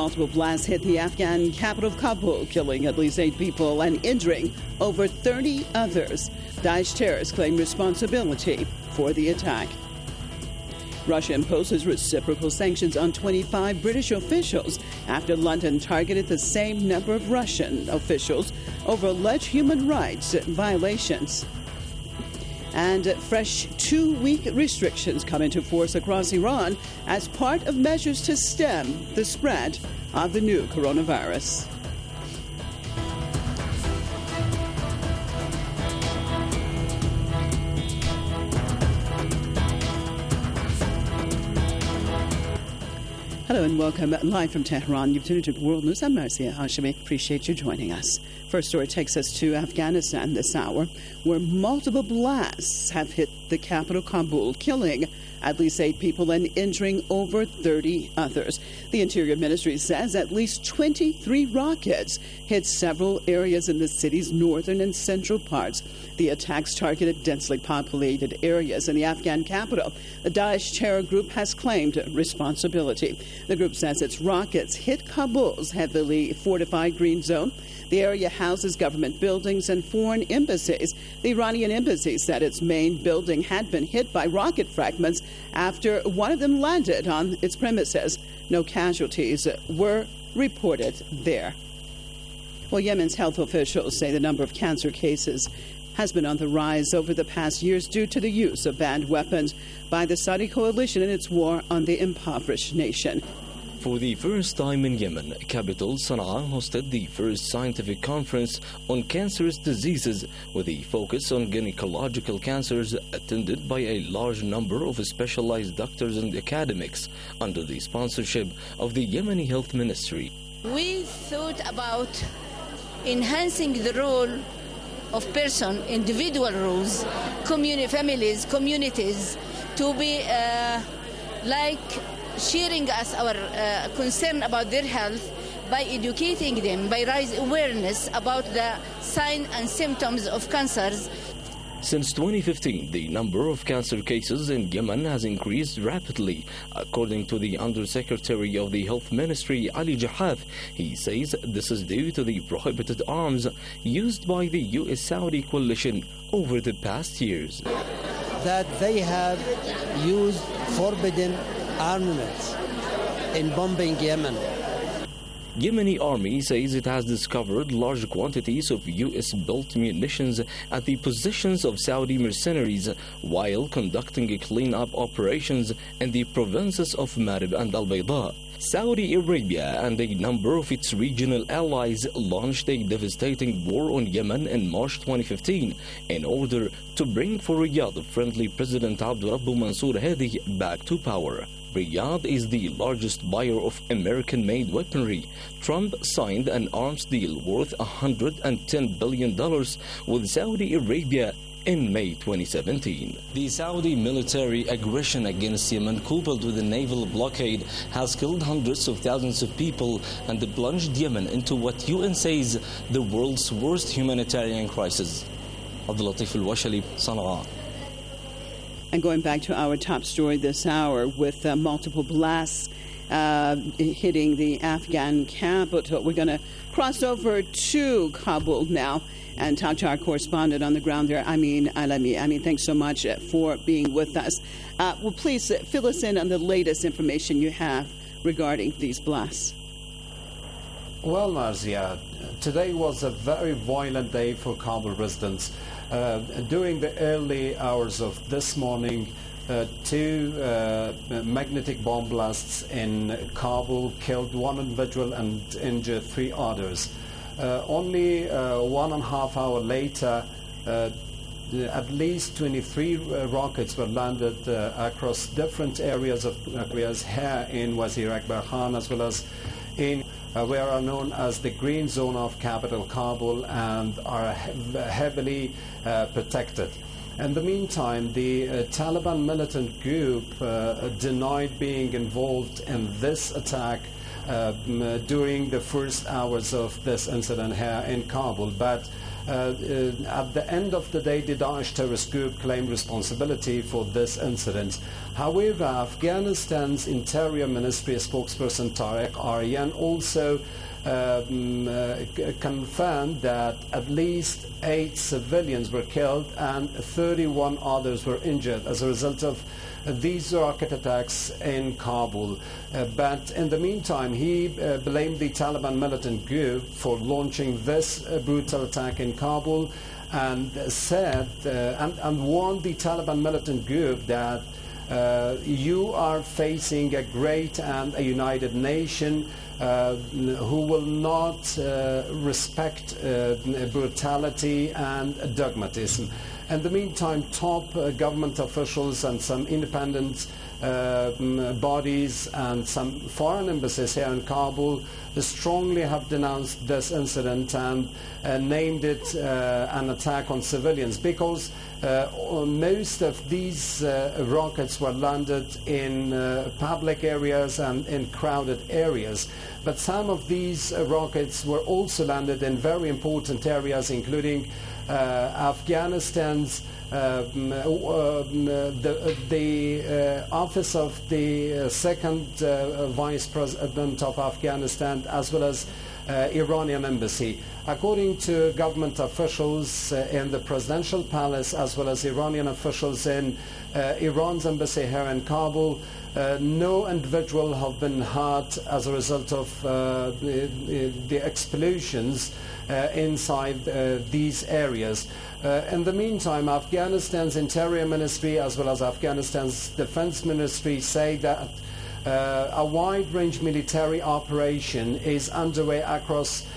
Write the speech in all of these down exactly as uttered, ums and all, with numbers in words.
multiple blasts hit the Afghan capital of Kabul, killing at least eight people and injuring over thirty others. Daesh terrorists claim responsibility for the attack. Russia imposes reciprocal sanctions on twenty-five British officials after London targeted the same number of Russian officials over alleged human rights violations. And fresh two-week restrictions come into force across Iran as part of measures to stem the spread of the new coronavirus. Hello and welcome live from Tehran. You've tuned into World News. I'm Marcia Hashemi. Appreciate you joining us. First story takes us to Afghanistan this hour, where multiple blasts have hit the capital, Kabul, killing at least eight people and injuring over thirty others. The Interior Ministry says at least twenty-three rockets hit several areas in the city's northern and central parts. The attacks targeted densely populated areas in the Afghan capital. The Daesh terror group has claimed responsibility. The group says its rockets hit Kabul's heavily fortified green zone. The area houses government buildings and foreign embassies. The Iranian embassy said its main building had been hit by rocket fragments after one of them landed on its premises. No casualties were reported there. Well, Yemen's health officials say the number of cancer cases has been on the rise over the past years due to the use of banned weapons by the Saudi coalition in its war on the impoverished nation. For the first time in Yemen, capital Sana'a hosted the first scientific conference on cancerous diseases with a focus on gynecological cancers, attended by a large number of specialized doctors and academics under the sponsorship of the Yemeni Health Ministry. We thought about enhancing the role of person, individual roles, communi- families, communities, to be uh, like sharing us our uh, concern about their health by educating them, by raising awareness about the signs and symptoms of cancers. Since twenty fifteen, the number of cancer cases in Yemen has increased rapidly. According to the Undersecretary of the Health Ministry, Ali Jahaf, he says this is due to the prohibited arms used by the U S Saudi coalition over the past years. That they have used forbidden armaments in bombing Yemen. Yemeni army says it has discovered large quantities of U S-built munitions at the positions of Saudi mercenaries while conducting clean-up operations in the provinces of Marib and Al-Bayda. Saudi Arabia and a number of its regional allies launched a devastating war on Yemen in March twenty fifteen in order to bring for Riyadh-friendly President Abdurrabbu Mansour Hadi back to power. Riyadh is the largest buyer of American-made weaponry. Trump signed an arms deal worth one hundred ten billion dollars with Saudi Arabia in May twenty seventeen. The Saudi military aggression against Yemen, coupled with a naval blockade, has killed hundreds of thousands of people and plunged Yemen into what U N says the world's worst humanitarian crisis. Abdul Latif Al-Washali, Sana'a. And going back to our top story this hour, with uh, multiple blasts uh, hitting the Afghan capital, we're going to cross over to Kabul now and talk to our correspondent on the ground there, Amin Alami. Amin, thanks so much for being with us. Uh, well, please uh, fill us in on the latest information you have regarding these blasts. Well, Marzia, today was a very violent day for Kabul residents. Uh, during the early hours of this morning, uh, two uh, magnetic bomb blasts in Kabul killed one individual and injured three others. Uh, only uh, one and a half hour later, uh, at least twenty-three uh, rockets were landed uh, across different areas of areas here in Wazir Akbar Khan, as well as in uh, where are known as the green zone of capital Kabul, and are he- heavily uh, protected. In the meantime, the uh, Taliban militant group uh, denied being involved in this attack uh, m- during the first hours of this incident here in Kabul. But uh, uh, at the end of the day, the Daesh terrorist group claimed responsibility for this incident. However, Afghanistan's Interior Ministry spokesperson Tariq Aryan also um, uh, confirmed that at least eight civilians were killed and thirty-one others were injured as a result of these rocket attacks in Kabul. Uh, but in the meantime, he uh, blamed the Taliban militant group for launching this uh, brutal attack in Kabul and said uh, and, and warned the Taliban militant group that uh, you are facing a great and a united nation uh, who will not uh, respect uh, brutality and dogmatism. In the meantime, top uh, government officials and some independent uh, bodies and some foreign embassies here in Kabul strongly have denounced this incident and uh, named it uh, an attack on civilians because uh, most of these uh, rockets were landed in uh, public areas and in crowded areas. But some of these uh, rockets were also landed in very important areas, including uh, Afghanistan's Uh, uh, the, the uh, office of the uh, second uh, vice president of Afghanistan, as well as uh, Iranian embassy. According to government officials uh, in the presidential palace, as well as Iranian officials in uh, Iran's embassy here in Kabul, uh, no individual have been hurt as a result of uh, the, the explosions uh, inside uh, these areas. Uh, in the meantime, Afghanistan's Interior Ministry as well as Afghanistan's Defense Ministry say that uh, a wide-range military operation is underway across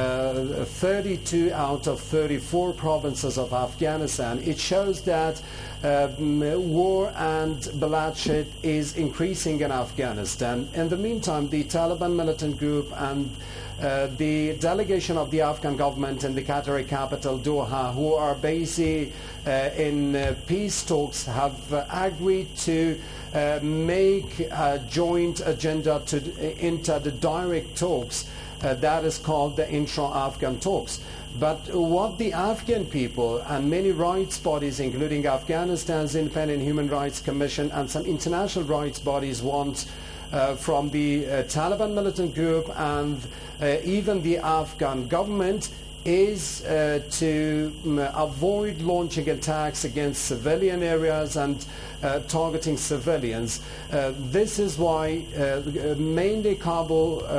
uh, thirty-two out of thirty-four provinces of Afghanistan. It shows that uh, war and bloodshed is increasing in Afghanistan. In the meantime, the Taliban militant group and Uh, the delegation of the Afghan government in the Qatari capital, Doha, who are busy uh, in uh, peace talks, have uh, agreed to uh, make a joint agenda to uh, enter the direct talks. Uh, that is called the intra-Afghan talks. But what the Afghan people and many rights bodies, including Afghanistan's Independent Human Rights Commission and some international rights bodies, want Uh, from the uh, Taliban militant group and uh, even the Afghan government is uh, to um, avoid launching attacks against civilian areas and uh, targeting civilians. Uh, this is why uh, mainly Kabul uh,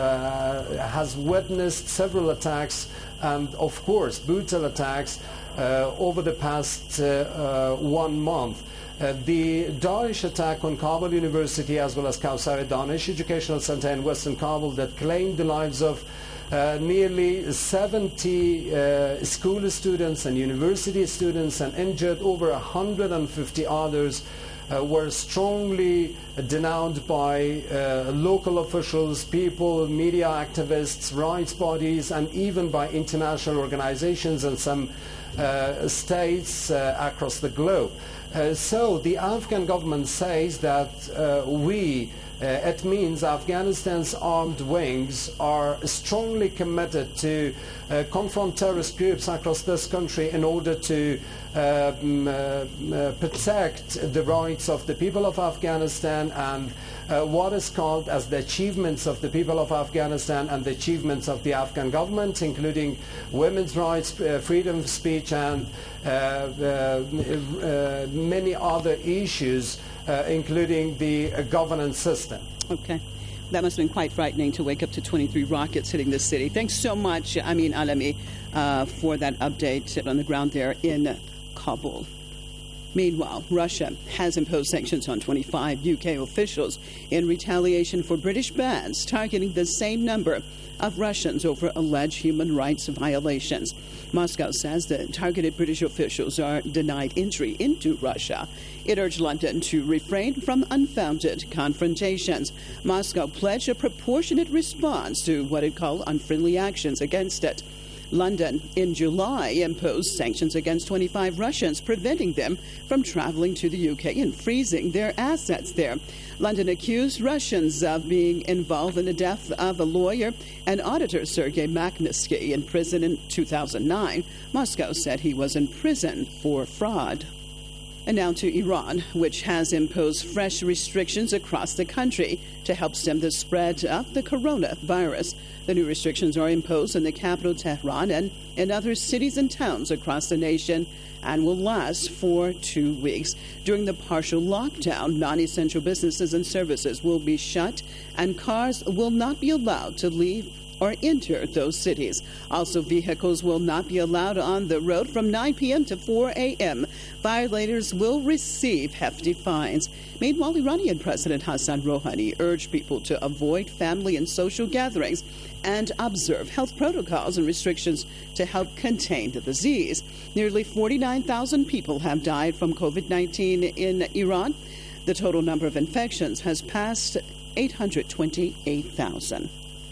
has witnessed several attacks and, of course, brutal attacks uh, over the past uh, uh, one month. Uh, the Daesh attack on Kabul University as well as Kawsar Danish Educational Center in Western Kabul that claimed the lives of uh, nearly seventy uh, school students and university students and injured over one hundred fifty others uh, were strongly denounced by uh, local officials, people, media activists, rights bodies, and even by international organizations and some uh, states uh, across the globe. Uh, so the Afghan government says that uh, we, uh, it means Afghanistan's armed wings are strongly committed to uh, confront terrorist groups across this country in order to uh, m- uh, protect the rights of the people of Afghanistan and uh, what is called as the achievements of the people of Afghanistan and the achievements of the Afghan government, including women's rights, uh, freedom of speech, and uh, uh, uh, many other issues, uh, including the uh, governance system. Okay. That must have been quite frightening to wake up to twenty-three rockets hitting the city. Thanks so much, Amin Alami, uh, for that update on the ground there in Kabul. Meanwhile, Russia has imposed sanctions on twenty-five U K officials in retaliation for British bans targeting the same number of Russians over alleged human rights violations. Moscow says that targeted British officials are denied entry into Russia. It urged London to refrain from unfounded confrontations. Moscow pledged a proportionate response to what it called unfriendly actions against it. London, in July, imposed sanctions against twenty-five Russians, preventing them from traveling to the U K and freezing their assets there. London accused Russians of being involved in the death of a lawyer and auditor, Sergei Magnitsky, in prison in two thousand nine. Moscow said he was in prison for fraud. And now to Iran, which has imposed fresh restrictions across the country to help stem the spread of the coronavirus. The new restrictions are imposed in the capital, Tehran, and in other cities and towns across the nation and will last for two weeks. During the partial lockdown, non-essential businesses and services will be shut, and cars will not be allowed to leave or enter those cities. Also, vehicles will not be allowed on the road from nine p.m. to four a.m. Violators will receive hefty fines. Meanwhile, Iranian President Hassan Rouhani urged people to avoid family and social gatherings and observe health protocols and restrictions to help contain the disease. Nearly forty-nine thousand people have died from COVID nineteen in Iran. The total number of infections has passed eight hundred twenty-eight thousand.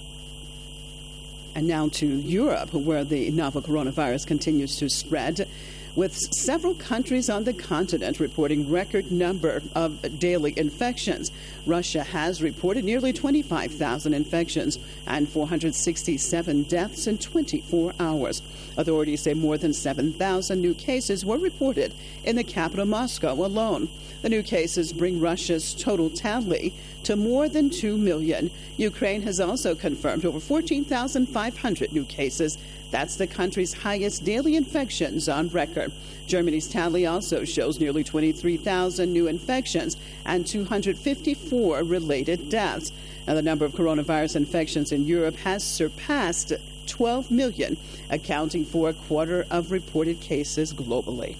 And now to Europe, where the novel coronavirus continues to spread, with several countries on the continent reporting record number of daily infections. Russia has reported nearly twenty-five thousand infections and four hundred sixty-seven deaths in twenty-four hours. Authorities say more than seven thousand new cases were reported in the capital, Moscow, alone. The new cases bring Russia's total tally to more than two million. Ukraine has also confirmed over fourteen thousand five hundred new cases. That's the country's highest daily infections on record. Germany's tally also shows nearly twenty-three thousand new infections and two hundred fifty-four related deaths. Now, the number of coronavirus infections in Europe has surpassed twelve million, accounting for a quarter of reported cases globally.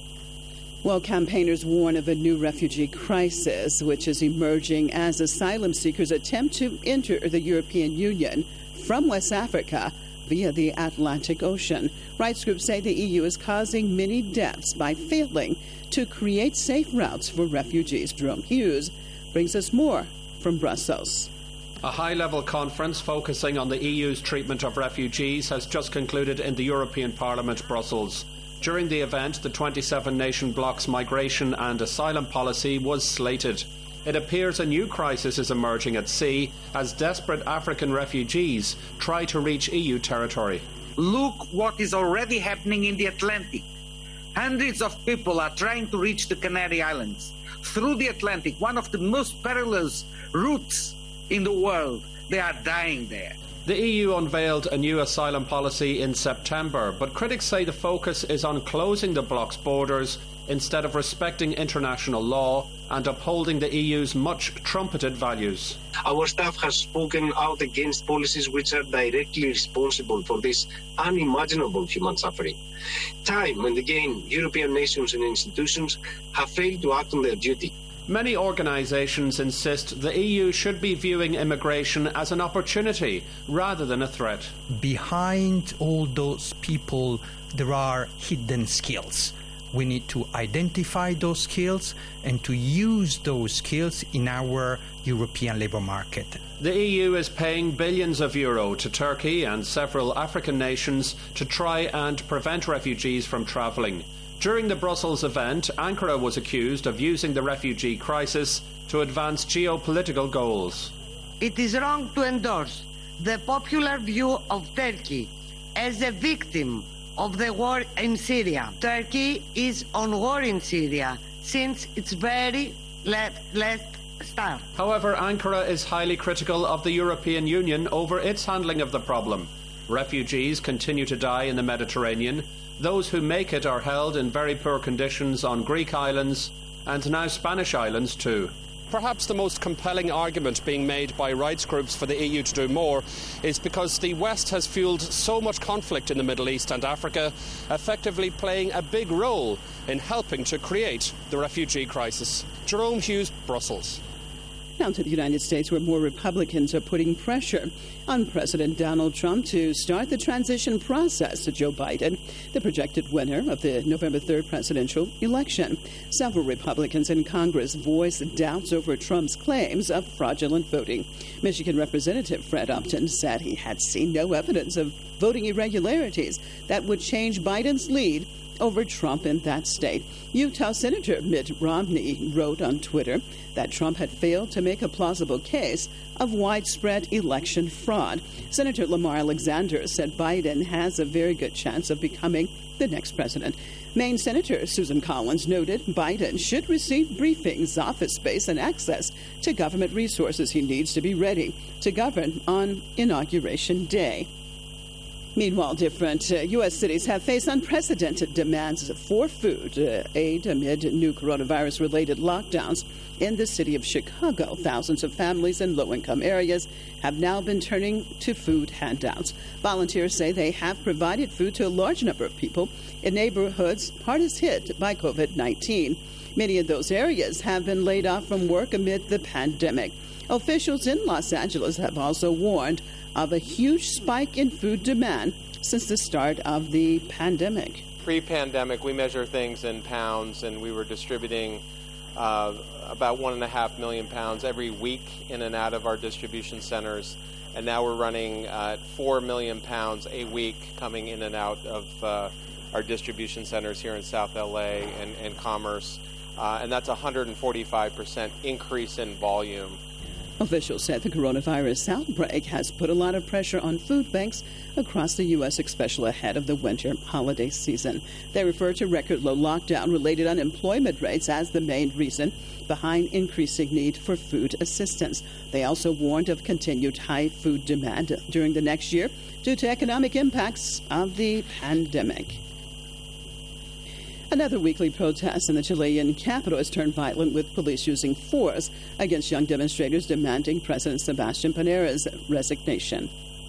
Well, campaigners warn of a new refugee crisis, which is emerging as asylum seekers attempt to enter the European Union from West Africa via the Atlantic Ocean. Rights groups say the E U is causing many deaths by failing to create safe routes for refugees. Jerome Hughes brings us more from Brussels. A high-level conference focusing on the E U's treatment of refugees has just concluded in the European Parliament, Brussels. During the event, the twenty-seven nation bloc's migration and asylum policy was slated. It appears a new crisis is emerging at sea as desperate African refugees try to reach E U territory. Look what is already happening in the Atlantic. Hundreds of people are trying to reach the Canary Islands through the Atlantic, one of the most perilous routes in the world. They are dying there. The E U unveiled a new asylum policy in September, but critics say the focus is on closing the bloc's borders instead of respecting international law and upholding the E U's much-trumpeted values. Our staff has spoken out against policies which are directly responsible for this unimaginable human suffering. Time and again, European nations and institutions have failed to act on their duty. Many organisations insist the E U should be viewing immigration as an opportunity rather than a threat. Behind all those people, there are hidden skills. We need to identify those skills and to use those skills in our European labour market. The E U is paying billions of euro to Turkey and several African nations to try and prevent refugees from travelling. During the Brussels event, Ankara was accused of using the refugee crisis to advance geopolitical goals. It is wrong to endorse the popular view of Turkey as a victim of the war in Syria. Turkey is on war in Syria since its very last, last start. However, Ankara is highly critical of the European Union over its handling of the problem. Refugees continue to die in the Mediterranean. Those who make it are held in very poor conditions on Greek islands and now Spanish islands too. Perhaps the most compelling argument being made by rights groups for the E U to do more is because the West has fueled so much conflict in the Middle East and Africa, effectively playing a big role in helping to create the refugee crisis. Jerome Hughes, Brussels. Now to the United States, where more Republicans are putting pressure on President Donald Trump to start the transition process to Joe Biden, the projected winner of the November third presidential election. Several Republicans in Congress voiced doubts over Trump's claims of fraudulent voting. Michigan Representative Fred Upton said he had seen no evidence of voting irregularities that would change Biden's lead over Trump in that state. Utah Senator Mitt Romney wrote on Twitter that Trump had failed to make a plausible case of widespread election fraud. Senator Lamar Alexander said Biden has a very good chance of becoming the next president. Maine Senator Susan Collins noted Biden should receive briefings, office space, and access to government resources he needs to be ready to govern on Inauguration Day. Meanwhile, different uh, U S cities have faced unprecedented demands for food uh, aid amid new coronavirus-related lockdowns. In the city of Chicago, thousands of families in low-income areas have now been turning to food handouts. Volunteers say they have provided food to a large number of people in neighborhoods hardest hit by covid nineteen. Many of those areas have been laid off from work amid the pandemic. Officials in Los Angeles have also warned of a huge spike in food demand since the start of the pandemic. Pre-pandemic, we measure things in pounds, and we were distributing uh, about one and a half million pounds every week in and out of our distribution centers. And now we're running uh, four million pounds a week coming in and out of uh, our distribution centers here in South L A and, and Commerce. Uh, and that's a one hundred forty-five percent increase in volume. Officials said the coronavirus outbreak has put a lot of pressure on food banks across the U S, especially ahead of the winter holiday season. They refer to record low lockdown-related unemployment rates as the main reason behind increasing need for food assistance. They also warned of continued high food demand during the next year due to economic impacts of the pandemic. Another weekly protest in the Chilean capital has turned violent, with police using force against young demonstrators demanding President Sebastián Piñera's resignation.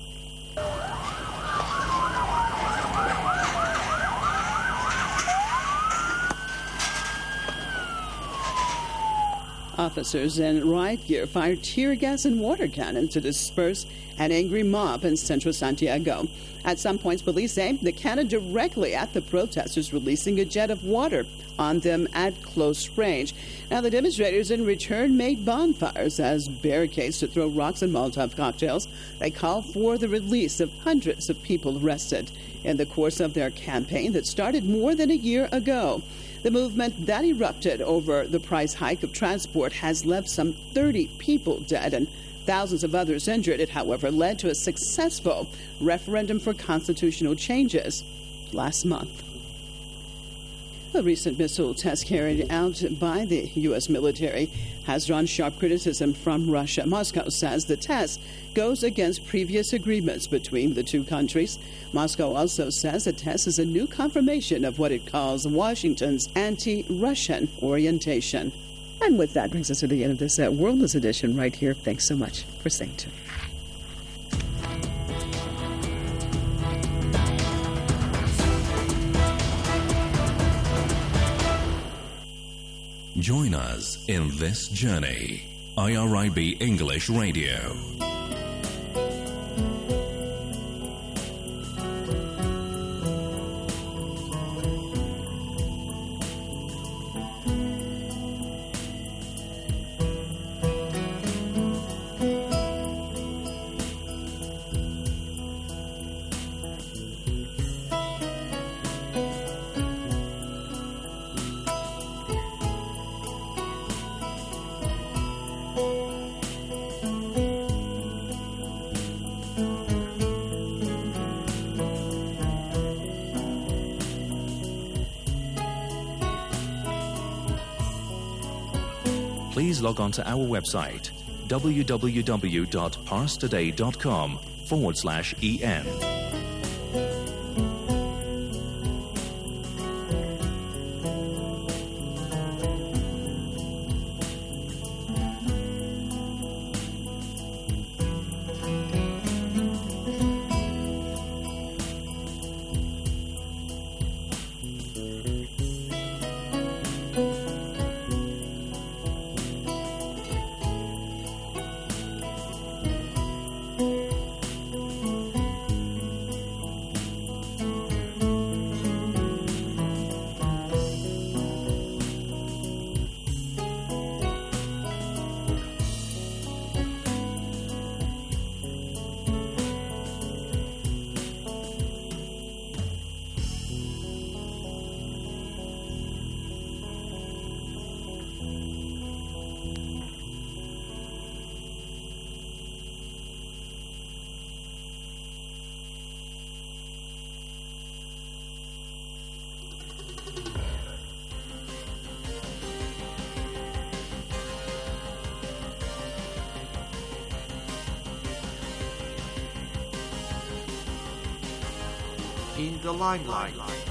Officers in riot gear fired tear gas and water cannon to disperse an angry mob in central Santiago. At some points, police aimed the cannon directly at the protesters, releasing a jet of water on them at close range. Now, the demonstrators in return made bonfires as barricades to throw rocks and Molotov cocktails. They called for the release of hundreds of people arrested in the course of their campaign that started more than a year ago. The movement that erupted over the price hike of transport has left some thirty people dead and thousands of others injured. It, however, led to a successful referendum for constitutional changes last month. A recent missile test carried out by the U S military has drawn sharp criticism from Russia. Moscow says the test goes against previous agreements between the two countries. Moscow also says the test is a new confirmation of what it calls Washington's anti-Russian orientation. And with that brings us to the end of this uh, World News edition right here. Thanks so much for staying tuned. Join us in this journey. I R I B English Radio. Please log on to our website, www.parstoday.com forward slash EN. in the limelight.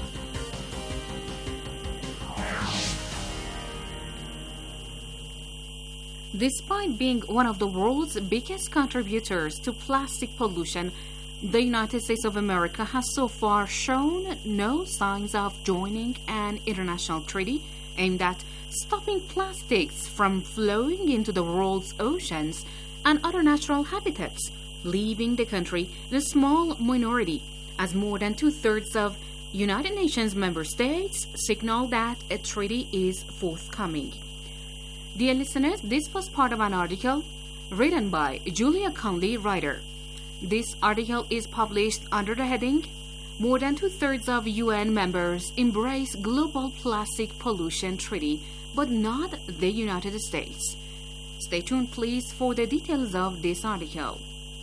Despite being one of the world's biggest contributors to plastic pollution, the United States of America has so far shown no signs of joining an international treaty aimed at stopping plastics from flowing into the world's oceans and other natural habitats, leaving the country in a small minority, as more than two-thirds of United Nations member states signal that a treaty is forthcoming. Dear listeners, this was part of an article written by Julia Conley, writer. This article is published under the heading, More than two-thirds of U N members embrace global plastic pollution treaty, but not the United States. Stay tuned, please, for the details of this article.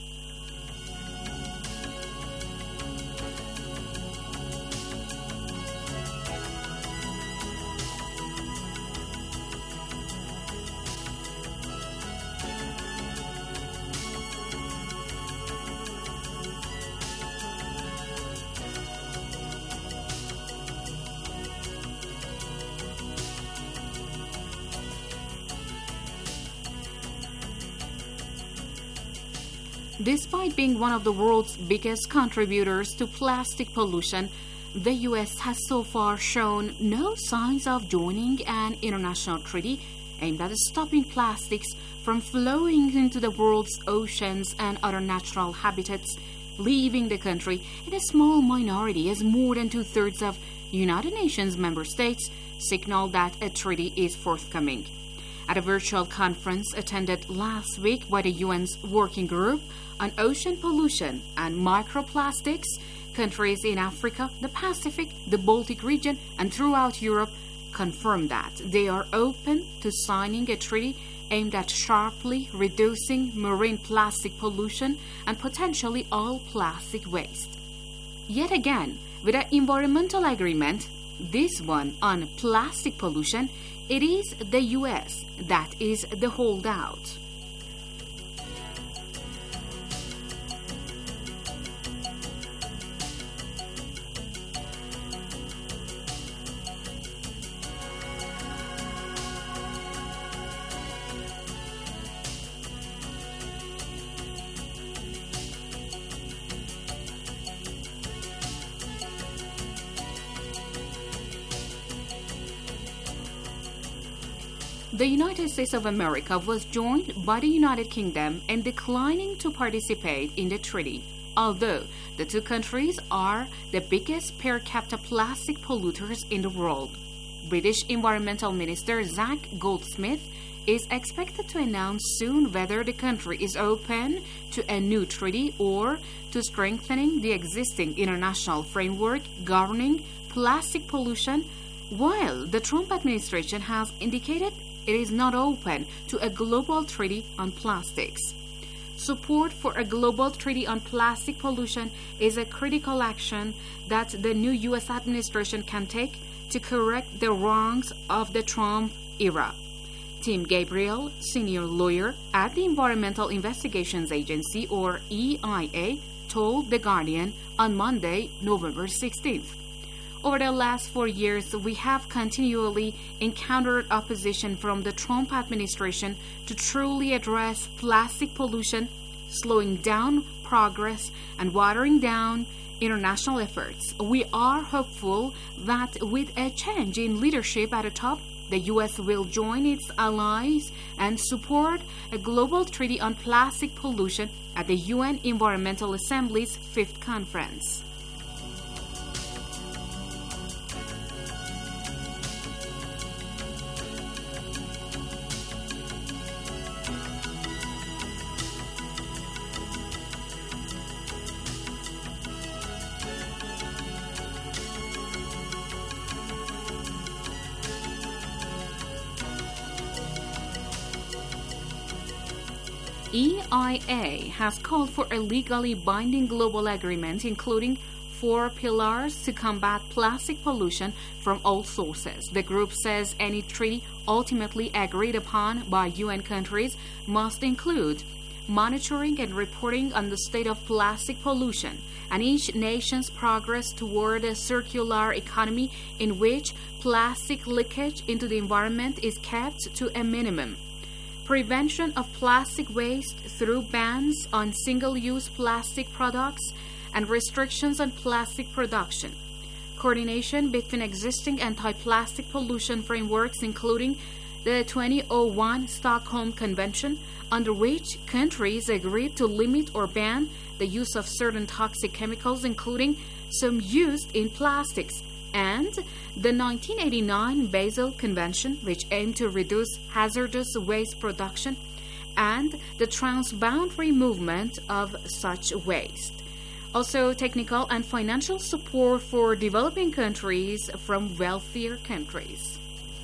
Despite being one of the world's biggest contributors to plastic pollution, the U S has so far shown no signs of joining an international treaty aimed at stopping plastics from flowing into the world's oceans and other natural habitats, leaving the country in a small minority as more than two-thirds of United Nations member states signal that a treaty is forthcoming. At a virtual conference attended last week by the U N's Working Group on Ocean Pollution and Microplastics, countries in Africa, the Pacific, the Baltic region, and throughout Europe confirmed that they are open to signing a treaty aimed at sharply reducing marine plastic pollution and potentially all plastic waste. Yet again, with an environmental agreement, this one on plastic pollution, it is the U S that is the holdout. The United States of America was joined by the United Kingdom in declining to participate in the treaty, although the two countries are the biggest per capita plastic polluters in the world. British Environmental Minister Zac Goldsmith is expected to announce soon whether the country is open to a new treaty or to strengthening the existing international framework governing plastic pollution, while the Trump administration has indicated it is not open to a global treaty on plastics. Support for a global treaty on plastic pollution is a critical action that the new U S administration can take to correct the wrongs of the Trump era. Tim Gabriel, senior lawyer at the Environmental Investigations Agency, or E I A, told The Guardian on Monday, November sixteenth. Over the last four years, we have continually encountered opposition from the Trump administration to truly address plastic pollution, slowing down progress and watering down international efforts. We are hopeful that with a change in leadership at the top, the U S will join its allies and support a global treaty on plastic pollution at the U N Environmental Assembly's fifth conference. E I A has called for a legally binding global agreement including four pillars to combat plastic pollution from all sources. The group says any treaty ultimately agreed upon by U N countries must include monitoring and reporting on the state of plastic pollution, and each nation's progress toward a circular economy in which plastic leakage into the environment is kept to a minimum. Prevention of plastic waste through bans on single-use plastic products and restrictions on plastic production. Coordination between existing anti-plastic pollution frameworks, including the two thousand one Stockholm Convention, under which countries agreed to limit or ban the use of certain toxic chemicals, including some used in plastics, and the nineteen eighty-nine Basel Convention, which aimed to reduce hazardous waste production, and the transboundary movement of such waste. Also, technical and financial support for developing countries from wealthier countries.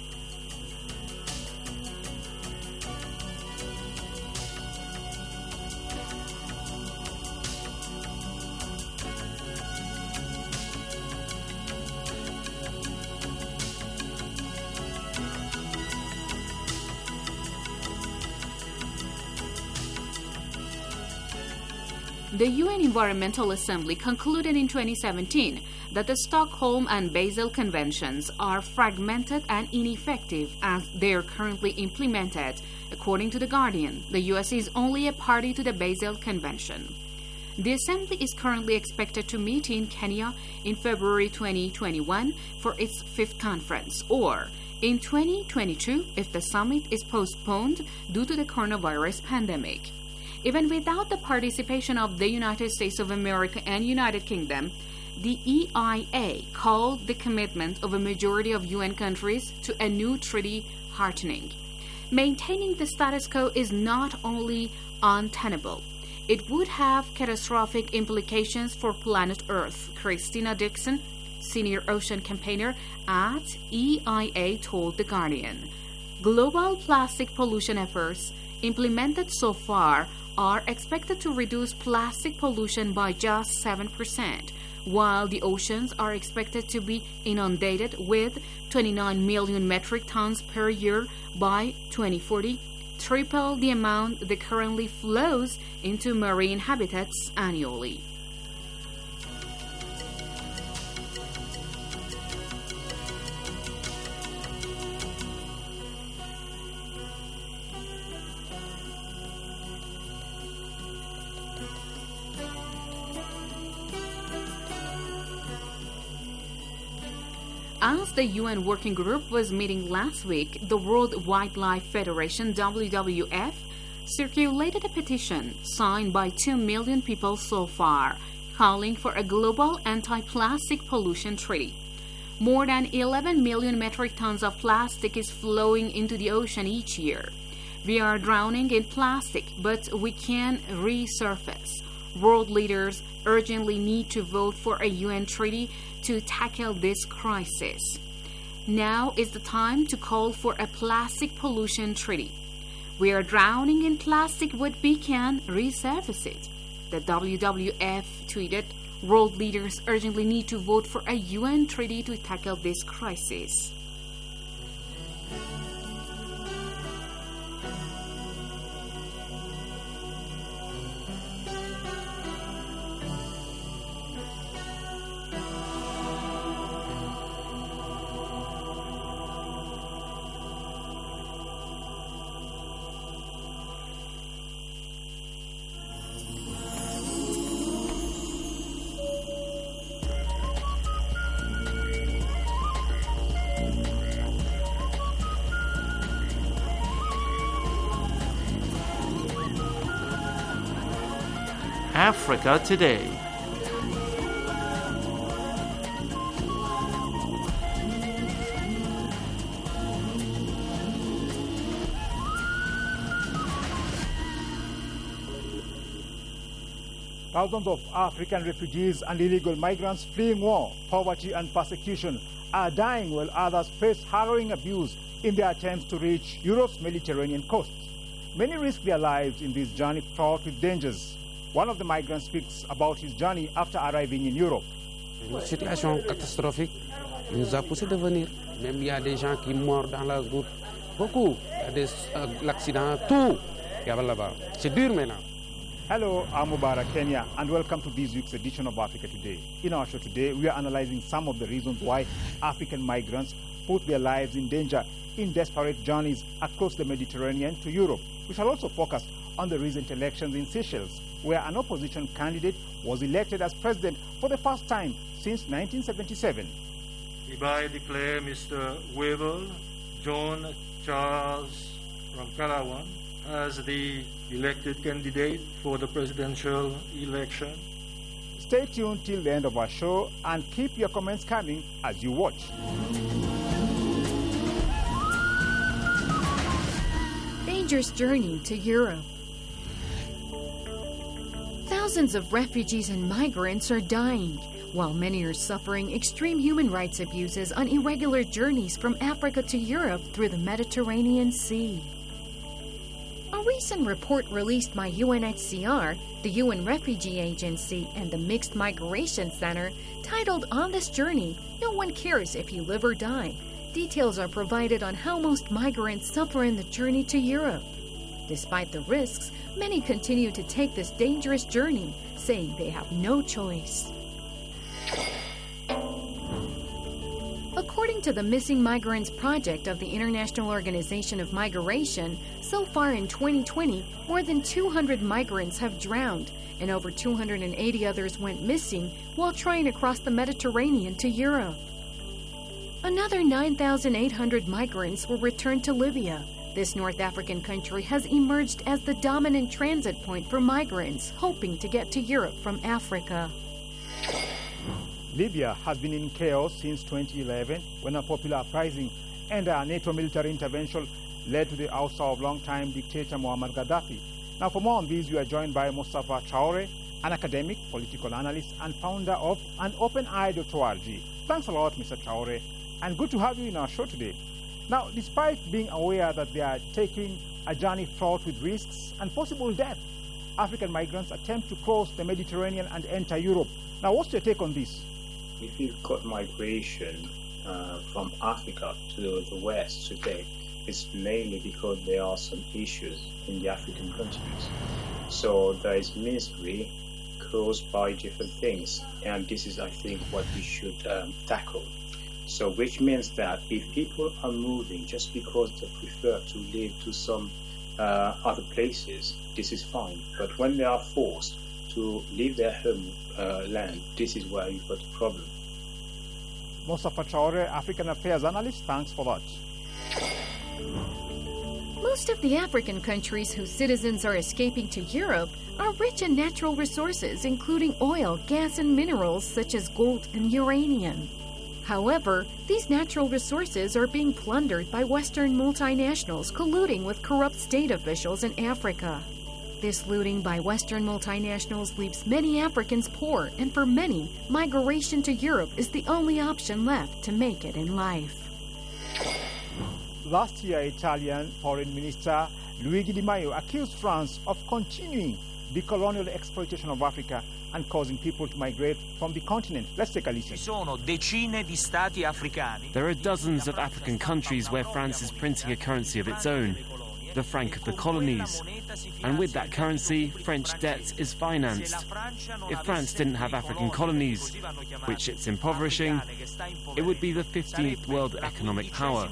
The U N Environmental Assembly concluded in twenty seventeen that the Stockholm and Basel Conventions are fragmented and ineffective as they are currently implemented. According to The Guardian, the U S is only a party to the Basel Convention. The Assembly is currently expected to meet in Kenya in February twenty twenty-one for its fifth conference, or in twenty twenty-two if the summit is postponed due to the coronavirus pandemic. Even without the participation of the United States of America and United Kingdom, the E I A called the commitment of a majority of U N countries to a new treaty heartening. Maintaining the status quo is not only untenable, it would have catastrophic implications for planet Earth, Christina Dixon, senior ocean campaigner at E I A, told The Guardian. Global plastic pollution efforts implemented so far are expected to reduce plastic pollution by just seven percent, while the oceans are expected to be inundated with twenty-nine million metric tons per year by twenty forty, triple the amount that currently flows into marine habitats annually. As the U N Working Group was meeting last week, the World Wildlife Federation, W W F, circulated a petition signed by two million people so far, calling for a global anti-plastic pollution treaty. More than eleven million metric tons of plastic is flowing into the ocean each year. We are drowning in plastic, but we can resurface. World leaders urgently need to vote for a U N treaty to tackle this crisis. Now is the time to call for a plastic pollution treaty. We are drowning in plastic, but we can resurface it. The W W F tweeted, world leaders urgently need to vote for a U N treaty to tackle this crisis. Africa Today. Thousands of African refugees and illegal migrants fleeing war, poverty and persecution are dying while others face harrowing abuse in their attempts to reach Europe's Mediterranean coast. Many risk their lives in this journey fraught with dangers. One of the migrants speaks about his journey after arriving in Europe. Une situation catastrophique nous a poussé de venir. Même il y a des gens qui meurent dans la route. Beaucoup. Il y a des euh, accidents, tout. Il y a là-bas. C'est dur maintenant. Hello, I'm Mubarak Kenya, and welcome to this week's edition of Africa Today. In our show today, we are analyzing some of the reasons why African migrants put their lives in danger in desperate journeys across the Mediterranean to Europe. We shall also focus on the recent elections in Seychelles, where an opposition candidate was elected as president for the first time since nineteen seventy-seven. Hereby declare Mister Webel John Charles from Kalawan as the elected candidate for the presidential election. Stay tuned till the end of our show and keep your comments coming as you watch. Dangerous journey to Europe. Thousands of refugees and migrants are dying, while many are suffering extreme human rights abuses on irregular journeys from Africa to Europe through the Mediterranean Sea. A recent report released by U N H C R, the U N Refugee Agency, and the Mixed Migration Center, titled On This Journey, No One Cares If You Live or Die. Details are provided on how most migrants suffer in the journey to Europe. Despite the risks, many continue to take this dangerous journey, saying they have no choice. According to the Missing Migrants Project of the International Organization of Migration, so far in twenty twenty, more than two hundred migrants have drowned, and over two hundred eighty others went missing while trying to cross the Mediterranean to Europe. Another nine thousand eight hundred migrants were returned to Libya. This North African country has emerged as the dominant transit point for migrants hoping to get to Europe from Africa. Libya has been in chaos since twenty eleven, when a popular uprising and a NATO military intervention led to the ouster of longtime dictator Muammar Gaddafi. Now, for more on this, we are joined by Mustafa Traore, an academic, political analyst, and founder of an open eye dot org. Thanks a lot, Mister Traore, and good to have you in our show today. Now, despite being aware that they are taking a journey fraught with risks and possible death, African migrants attempt to cross the Mediterranean and enter Europe. Now, what's your take on this? If you've got migration uh, from Africa to the West today, it's mainly because there are some issues in the African continent. So there is misery caused by different things, and this is, I think, what we should um, tackle. So which means that if people are moving just because they prefer to live to some uh, other places, this is fine. But when they are forced to leave their home uh, land, this is where you've got a problem. Mustafa Traore, African Affairs Analyst, thanks for that. Most of the African countries whose citizens are escaping to Europe are rich in natural resources, including oil, gas, and minerals such as gold and uranium. However, these natural resources are being plundered by Western multinationals colluding with corrupt state officials in Africa. This looting by Western multinationals leaves many Africans poor, and for many, migration to Europe is the only option left to make it in life. Last year, Italian Foreign Minister Luigi Di Maio accused France of continuing the colonial exploitation of Africa and causing people to migrate from the continent. Let's take a listen. There are dozens of African countries where France is printing a currency of its own, the franc of the colonies. And with that currency, French debt is financed. If France didn't have African colonies, which it's impoverishing, it would be the fifteenth world economic power.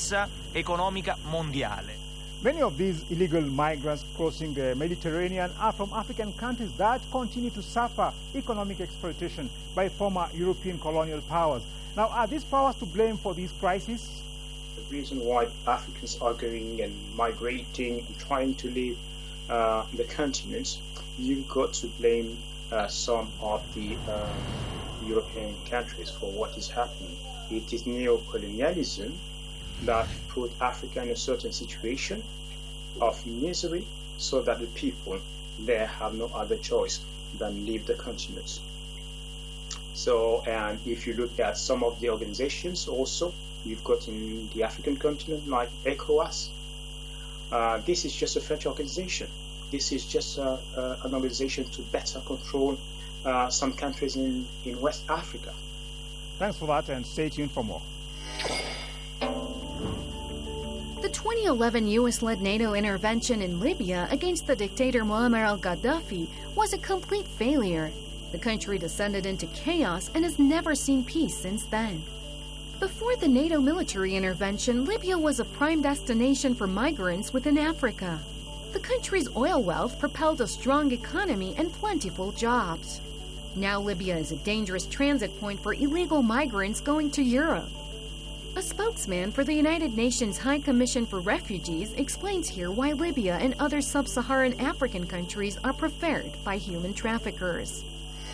Many of these illegal migrants crossing the Mediterranean are from African countries that continue to suffer economic exploitation by former European colonial powers. Now, are these powers to blame for these crises? The reason why Africans are going and migrating and trying to leave uh, the continent, you've got to blame uh, some of the uh, European countries for what is happening. It is neo-colonialism that put Africa in a certain situation of misery so that the people there have no other choice than leave the continent. So, and if you look at some of the organizations also, you've got in the African continent like ECOWAS. Uh, this is just a French organization. This is just uh, uh, an organization to better control uh, some countries in, in West Africa. Thanks for that, and stay tuned for more. The twenty eleven U S-led NATO intervention in Libya against the dictator Muammar al-Gaddafi was a complete failure. The country descended into chaos and has never seen peace since then. Before the NATO military intervention, Libya was a prime destination for migrants within Africa. The country's oil wealth propelled a strong economy and plentiful jobs. Now Libya is a dangerous transit point for illegal migrants going to Europe. A spokesman for the United Nations High Commission for Refugees explains here why Libya and other sub-Saharan African countries are preferred by human traffickers.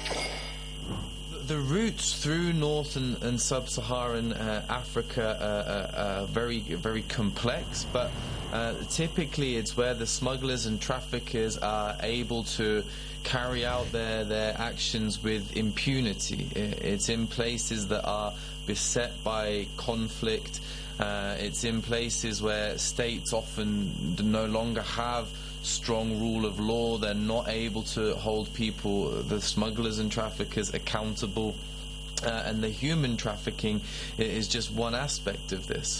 The routes through North and, and Sub-Saharan uh, Africa are, are, are very, very complex, but uh, typically it's where the smugglers and traffickers are able to carry out their, their actions with impunity. It's in places that are beset by conflict. Uh, it's in places where states often no longer have strong rule of law. They're not able to hold people, the smugglers and traffickers, accountable. Uh, and the human trafficking is just one aspect of this.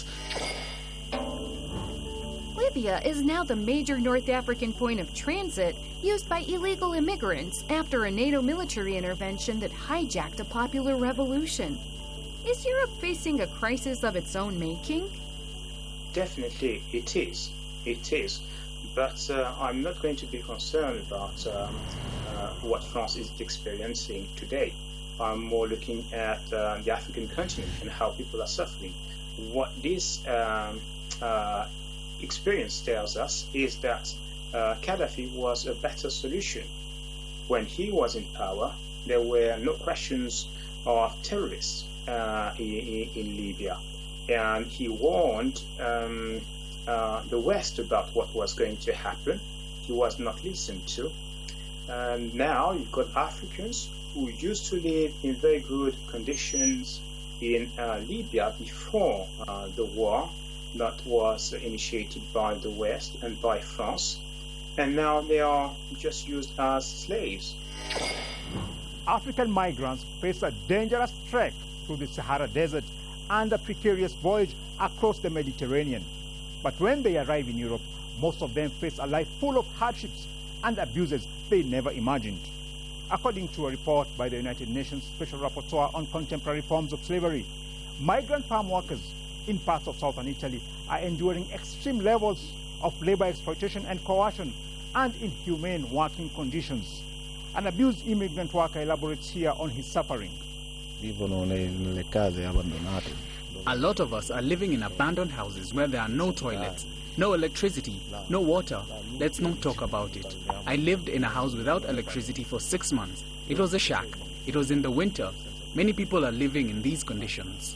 Libya is now the major North African point of transit used by illegal immigrants after a NATO military intervention that hijacked a popular revolution. Is Europe facing a crisis of its own making? Definitely it is. It is. But uh, I'm not going to be concerned about um, uh, what France is experiencing today. I'm more looking at uh, the African continent and how people are suffering. What this um, uh, experience tells us is that uh, Gaddafi was a better solution. When he was in power, there were no questions of terrorists uh, in, in Libya. And he warned um, uh, the West about what was going to happen. He was not listened to. And now you've got Africans who used to live in very good conditions in uh, Libya before uh, the war that was initiated by the West and by France, and now they are just used as slaves. African migrants face a dangerous trek through the Sahara Desert and a precarious voyage across the Mediterranean. But when they arrive in Europe, most of them face a life full of hardships and abuses they never imagined. According to a report by the United Nations Special Rapporteur on Contemporary Forms of Slavery, migrant farm workers in parts of southern Italy are enduring extreme levels of labor exploitation and coercion and inhumane working conditions. An abused immigrant worker elaborates here on his suffering. A lot of us are living in abandoned houses where there are no toilets, no electricity, no water. Let's not talk about it. I lived in a house without electricity for six months. It was a shack. It was in the winter. Many people are living in these conditions.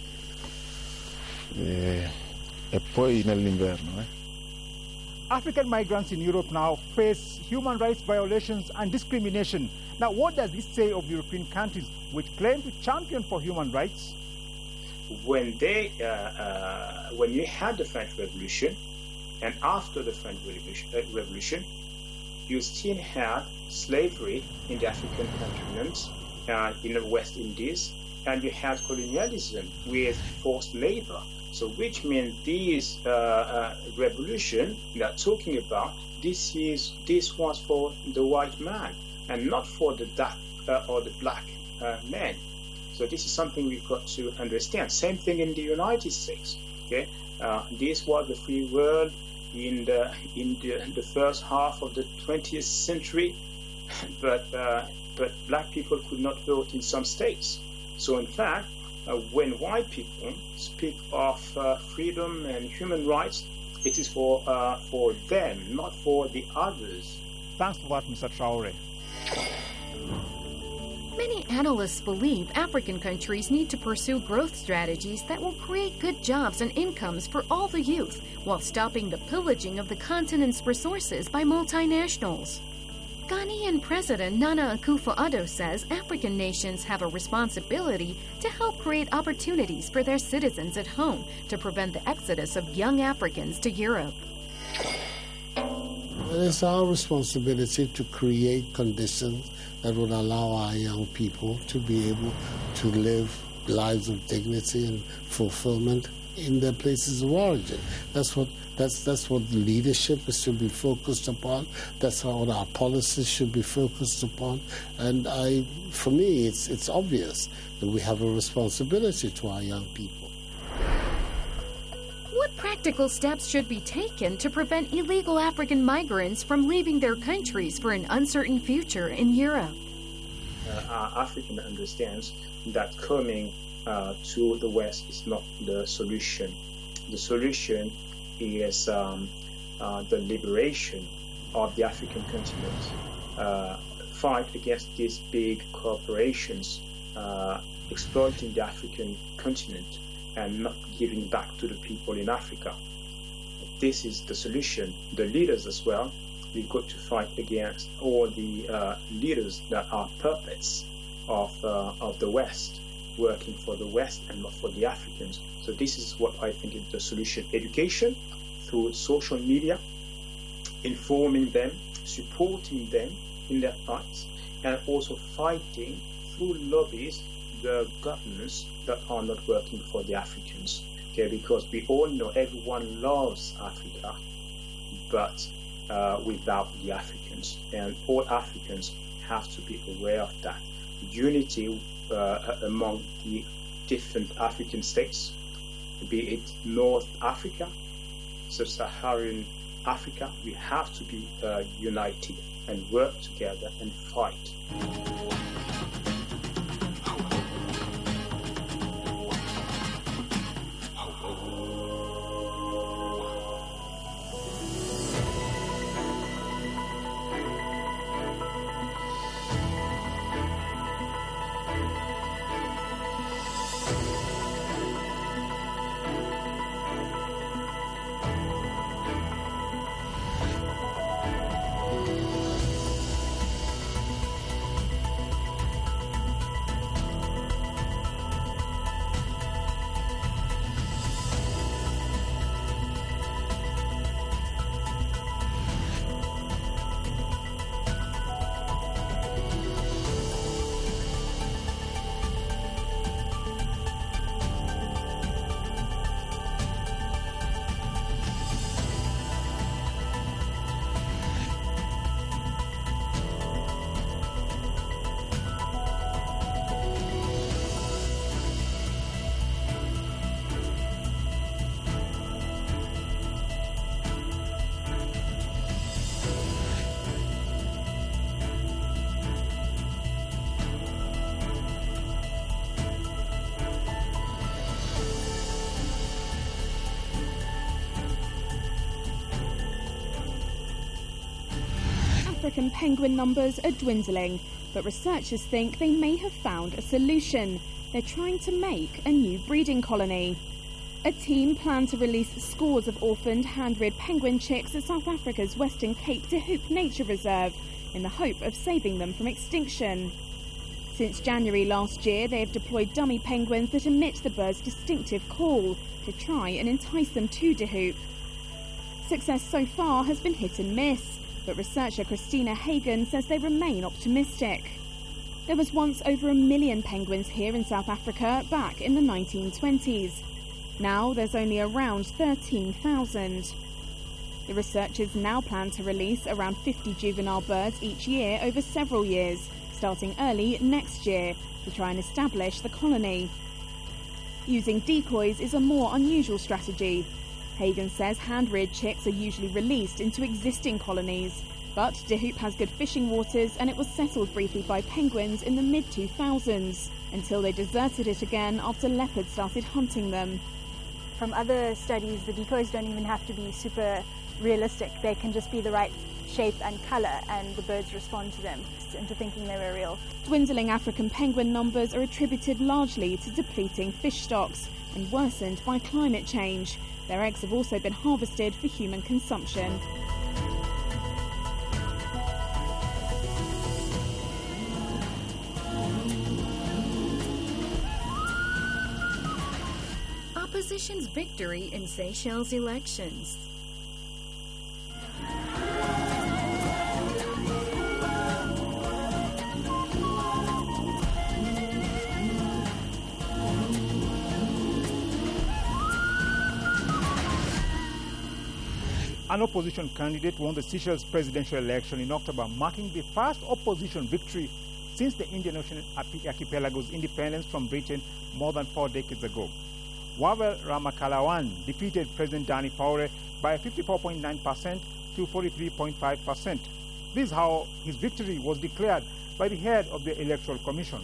E poi nell'inverno, eh? African migrants in Europe now face human rights violations and discrimination. Now, what does this say of European countries which claim to champion for human rights? When they, uh, uh, when you had the French Revolution, and after the French Revolution, uh, Revolution you still had slavery in the African continent, uh, in the West Indies, and you had colonialism with forced labor. So which means this uh, uh, revolution we are talking about, this is this was for the white man and not for the dark uh, or the black uh, man. So this is something we've got to understand. Same thing in the United States. Okay, uh, this was the free world in the in the, the first half of the twentieth century, but uh, but black people could not vote in some states. So in fact, Uh, when white people speak of uh, freedom and human rights, it is for uh, for them, not for the others. Thanks for that, Mister Traore. Many analysts believe African countries need to pursue growth strategies that will create good jobs and incomes for all the youth, while stopping the pillaging of the continent's resources by multinationals. Ghanaian President Nana Akufo-Addo says African nations have a responsibility to help create opportunities for their citizens at home to prevent the exodus of young Africans to Europe. It is our responsibility to create conditions that would allow our young people to be able to live lives of dignity and fulfillment in their places of origin. That's what that's that's what the leadership should be focused upon. That's what our policies should be focused upon. And I, for me, it's it's obvious that we have a responsibility to our young people. What practical steps should be taken to prevent illegal African migrants from leaving their countries for an uncertain future in Europe? Uh, our African understands that coming uh, to the West is not the solution. The solution is um, uh, the liberation of the African continent, uh, fight against these big corporations uh, exploiting the African continent and not giving back to the people in Africa. This is the solution. The leaders as well, we've got to fight against all the uh, leaders that are puppets of, uh, of the West, working for the West and not for the Africans. So this is what I think is the solution. Education through social media, informing them, supporting them in their fights, and also fighting through lobbies the governments that are not working for the Africans. Okay, because we all know everyone loves Africa, but uh, without the Africans. And all Africans have to be aware of that. Unity uh, among the different African states, be it North Africa, Sub-Saharan Africa, we have to be uh, united and work together and fight. African penguin numbers are dwindling, but researchers think they may have found a solution. They're trying to make a new breeding colony. A team plan to release scores of orphaned hand-reared penguin chicks at South Africa's Western Cape De Hoop Nature Reserve in the hope of saving them from extinction. Since January last year, they have deployed dummy penguins that emit the bird's distinctive call to try and entice them to De Hoop. Success so far has been hit and miss, but researcher Christina Hagen says they remain optimistic. There was once over a million penguins here in South Africa back in the nineteen twenties. Now there's only around thirteen thousand. The researchers now plan to release around fifty juvenile birds each year over several years, starting early next year, to try and establish the colony. Using decoys is a more unusual strategy. Hagen says hand-reared chicks are usually released into existing colonies, but De Hoop has good fishing waters and it was settled briefly by penguins in the mid two thousands, until they deserted it again after leopards started hunting them. From other studies, the decoys don't even have to be super realistic. They can just be the right shape and colour, and the birds respond to them into thinking they were real. Dwindling African penguin numbers are attributed largely to depleting fish stocks and worsened by climate change. Their eggs have also been harvested for human consumption. Opposition's victory in Seychelles elections. An opposition candidate won the Seychelles presidential election in October, marking the first opposition victory since the Indian Ocean archipelago's independence from Britain more than four decades ago. Wavel Ramakalawan defeated President Dani Faure by fifty-four point nine percent to forty-three point five percent. This is how his victory was declared by the head of the Electoral Commission.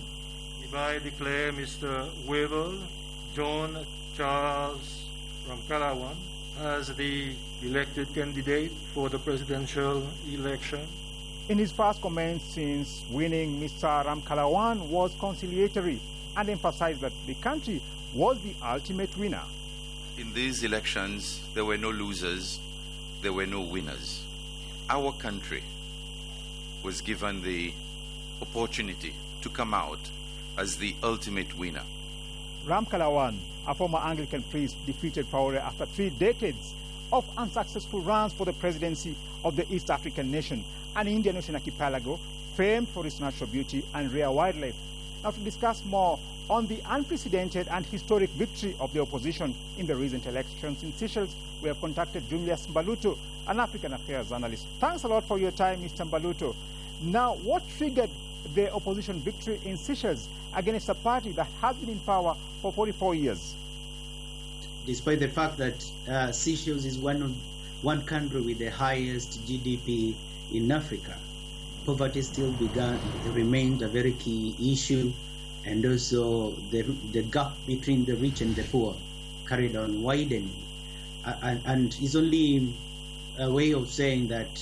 I declare Mister Wavel John Charles from Kalawan as the elected candidate for the presidential election. In his first comments since winning, Mister Ramkalawan was conciliatory and emphasized that the country was the ultimate winner. In these elections, there were no losers, there were no winners. Our country was given the opportunity to come out as the ultimate winner. Ramkalawan, a former Anglican priest, defeated Faure after three decades of unsuccessful runs for the presidency of the East African nation, an Indian Ocean archipelago famed for its natural beauty and rare wildlife. Now, to discuss more on the unprecedented and historic victory of the opposition in the recent elections in Seychelles, we have contacted Julius Mbaluto, an African affairs analyst. Thanks a lot for your time, Mister Mbaluto. Now, what triggered the opposition victory in Seychelles against a party that has been in power for forty-four years? Despite the fact that uh, Seychelles is one of one country with the highest G D P in Africa, poverty still began, remained a very key issue, and also the, the gap between the rich and the poor carried on widening. Uh, and, and it's only a way of saying that,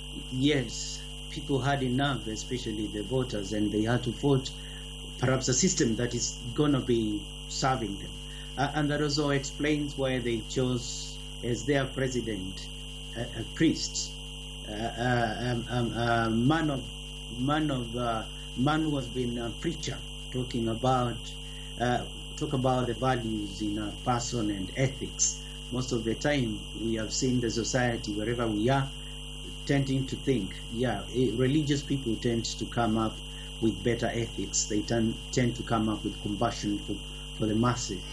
yes, people had enough, especially the voters, and they had to vote perhaps a system that is going to be serving them. Uh, and that also explains why they chose as their president a, a priest, uh, uh, um, um, uh, man of man of uh, man who has been a preacher, talking about uh, talk about the values in a person and ethics. Most of the time, we have seen the society wherever we are tending to think, yeah, religious people tend to come up with better ethics. They tend tend to come up with compassion for, for the masses.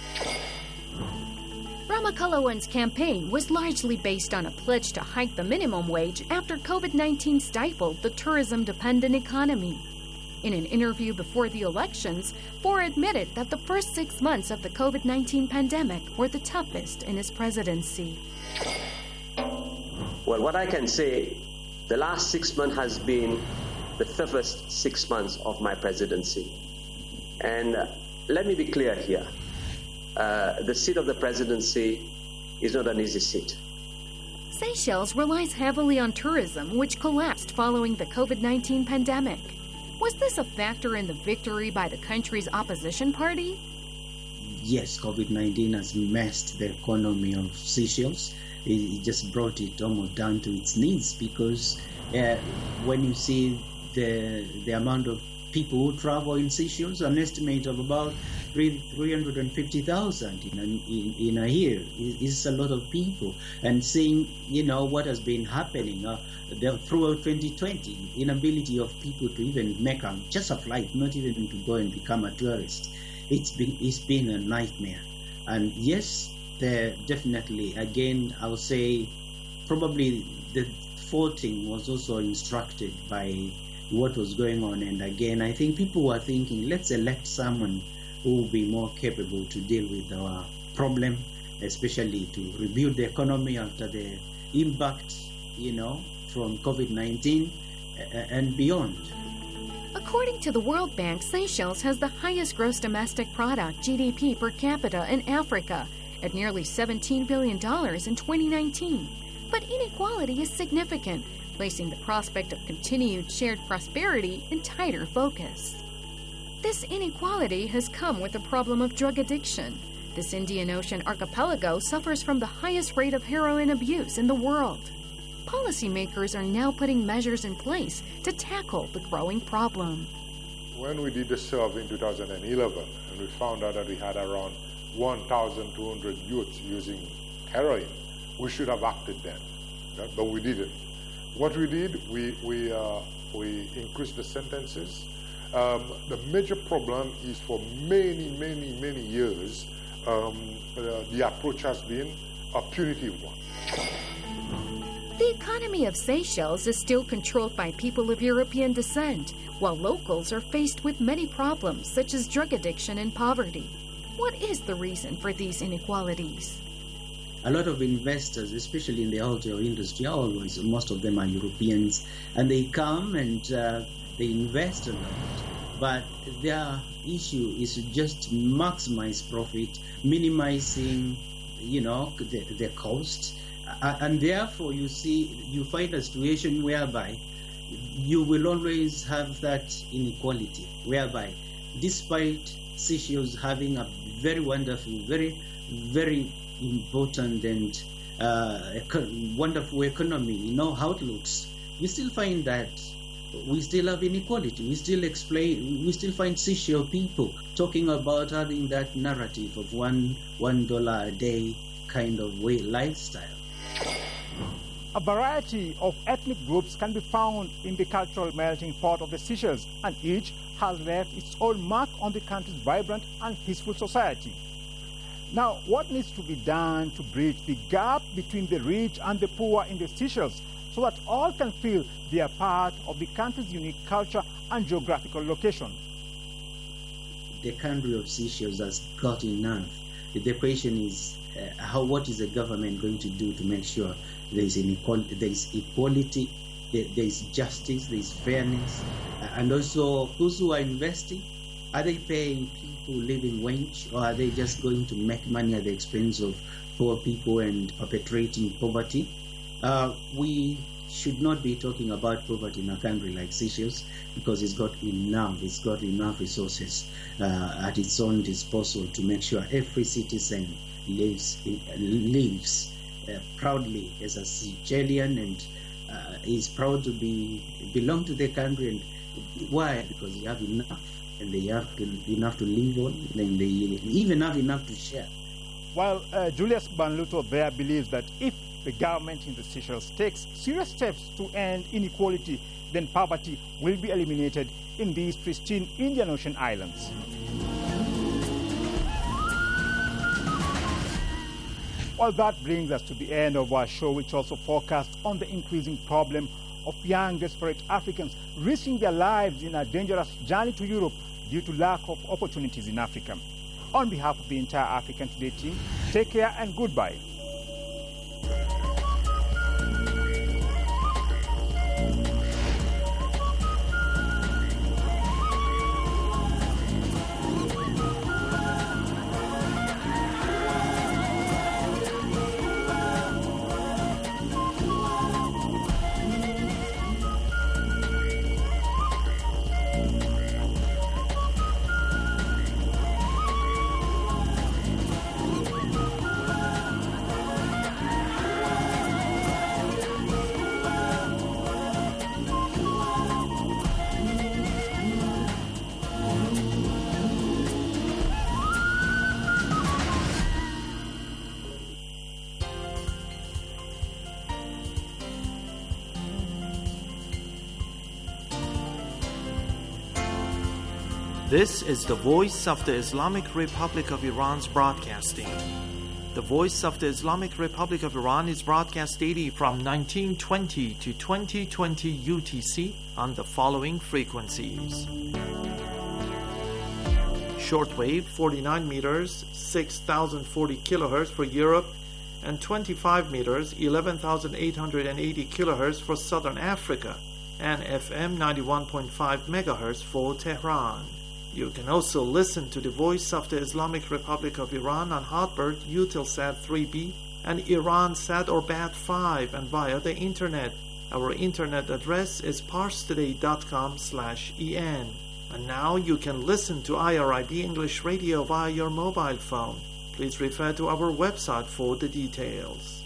Ramakalawan's campaign was largely based on a pledge to hike the minimum wage after COVID nineteen stifled the tourism-dependent economy. In an interview before the elections, Faure admitted that the first six months of the COVID nineteen pandemic were the toughest in his presidency. Well, what I can say, the last six months has been the toughest six months of my presidency. And uh, let me be clear here. Uh, the seat of the presidency is not an easy seat. Seychelles relies heavily on tourism, which collapsed following the COVID nineteen pandemic. Was this a factor in the victory by the country's opposition party? Yes, COVID nineteen has messed the economy of Seychelles. It, it just brought it almost down to its knees, because uh, when you see the the amount of people who travel in Seychelles, an estimate of about three hundred fifty thousand in, in, in a year is a lot of people. And seeing, you know, what has been happening uh, the, throughout twenty twenty, inability of people to even make a, just a flight, not even to go and become a tourist. It's been, it's been a nightmare. And yes, there definitely, again, I would say probably the voting was also instructed by what was going on. And again, I think people were thinking, let's elect someone who will be more capable to deal with our problem, especially to rebuild the economy after the impact, you know, from COVID nineteen and beyond. According to the World Bank, Seychelles has the highest gross domestic product, G D P per capita, in Africa, at nearly seventeen billion dollars in twenty nineteen. But inequality is significant, placing the prospect of continued shared prosperity in tighter focus. This inequality has come with the problem of drug addiction. This Indian Ocean archipelago suffers from the highest rate of heroin abuse in the world. Policymakers are now putting measures in place to tackle the growing problem. When we did the survey in two thousand eleven, and we found out that we had around one thousand two hundred youths using heroin, we should have acted then, right? But we didn't. What we did, we, we, uh, we increased the sentences. Um, the major problem is for many, many, many years, um, uh, the approach has been a punitive one. The economy of Seychelles is still controlled by people of European descent, while locals are faced with many problems such as drug addiction and poverty. What is the reason for these inequalities? A lot of investors, especially in the hotel industry, always, most of them are Europeans, and they come and uh, they invest a lot. But their issue is to just maximize profit, minimizing, you know, the, the costs. Uh, and therefore, you see, you find a situation whereby you will always have that inequality, whereby despite Seychelles having a very wonderful, very, very important and uh, eco- wonderful economy, you know, outlooks, we still find that we still have inequality. We still explain, we still find Seychelles people talking about having that narrative of one one dollar a day kind of way lifestyle. A variety of ethnic groups can be found in the cultural melting pot of the Seychelles, and each has left its own mark on the country's vibrant and peaceful society. Now, what needs to be done to bridge the gap between the rich and the poor in the Seychelles so that all can feel they are part of the country's unique culture and geographical location? The country of Seychelles has got enough. The question is, uh, how? What is the government going to do to make sure there is inequality, there is equality, there, there is justice, there is fairness, uh, and also those who are investing, are they paying people living wage, or are they just going to make money at the expense of poor people and perpetrating poverty? Uh, we should not be talking about poverty in a country like Seychelles because it's got enough, it's got enough resources uh, at its own disposal to make sure every citizen lives lives uh, proudly as a Seychellian and uh, is proud to be belong to the country. And why? Because they have enough, and they have to, enough to live on, and they even have enough to share. While uh, Julius Banluto there believes that if the government in the Seychelles takes serious steps to end inequality, then poverty will be eliminated in these pristine Indian Ocean islands. Well, that brings us to the end of our show, which also focused on the increasing problem of young, desperate Africans risking their lives in a dangerous journey to Europe due to lack of opportunities in Africa. On behalf of the entire African Today team, take care and goodbye. This is the Voice of the Islamic Republic of Iran's broadcasting. The Voice of the Islamic Republic of Iran is broadcast daily from nineteen twenty to twenty twenty U T C on the following frequencies. Shortwave forty-nine meters, six thousand forty kilohertz for Europe, and twenty-five meters, eleven thousand eight hundred eighty kilohertz for Southern Africa, and F M ninety-one point five megahertz for Tehran. You can also listen to the Voice of the Islamic Republic of Iran on Hotbird, Eutelsat three B, and Iransat or Bat five, and via the internet. Our internet address is parstoday dot com slash en. And now you can listen to I R I B English Radio via your mobile phone. Please refer to our website for the details.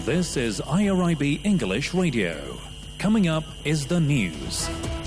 This is I R I B English Radio. Coming up is the news.